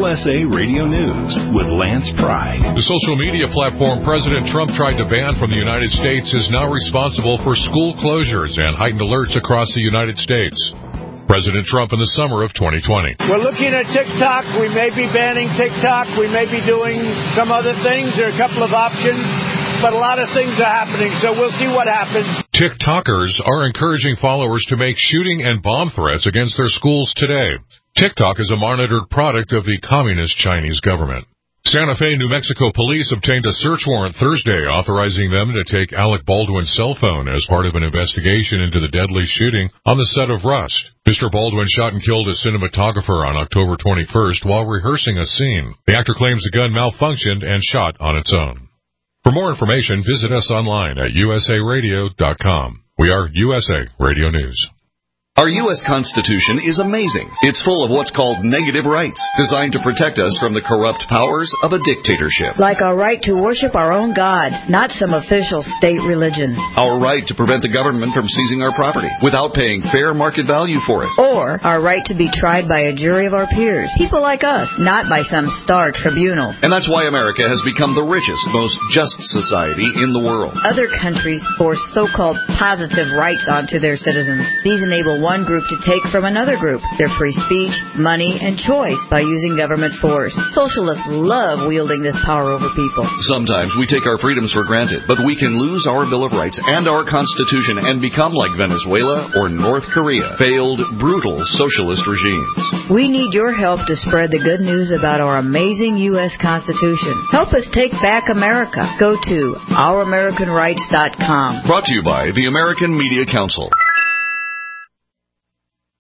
USA Radio News with Lance Pry. The social media platform President Trump tried to ban from the United States is now responsible for school closures and heightened alerts across the United States. President Trump in the summer of 2020. We're looking at TikTok. We may be banning TikTok. We may be doing some other things. There are a couple of options, but a lot of things are happening, so we'll see what happens. TikTokers are encouraging followers to make shooting and bomb threats against their schools today. TikTok is a monitored product of the communist Chinese government. Santa Fe, New Mexico police obtained a search warrant Thursday authorizing them to take Alec Baldwin's cell phone as part of an investigation into the deadly shooting on the set of Rust. Mr. Baldwin shot and killed a cinematographer on October 21st while rehearsing a scene. The actor claims the gun malfunctioned and shot on its own. For more information, visit us online at usaradio.com. We are USA Radio News. Our U.S. Constitution is amazing. It's full of what's called negative rights, designed to protect us from the corrupt powers of a dictatorship. Like our right to worship our own God, not some official state religion. Our right to prevent the government from seizing our property without paying fair market value for it. Or our right to be tried by a jury of our peers, people like us, not by some star tribunal. And that's why America has become the richest, most just society in the world. Other countries force so-called positive rights onto their citizens. These enable one group to take from another group their free speech, money, and choice by using government force. Socialists love wielding this power over people. Sometimes we take our freedoms for granted, but we can lose our Bill of Rights and our Constitution and become like Venezuela or North Korea, failed, brutal socialist regimes. We need your help to spread the good news about our amazing U.S. Constitution. Help us take back America. Go to ouramericanrights.com. Brought to you by the American Media Council.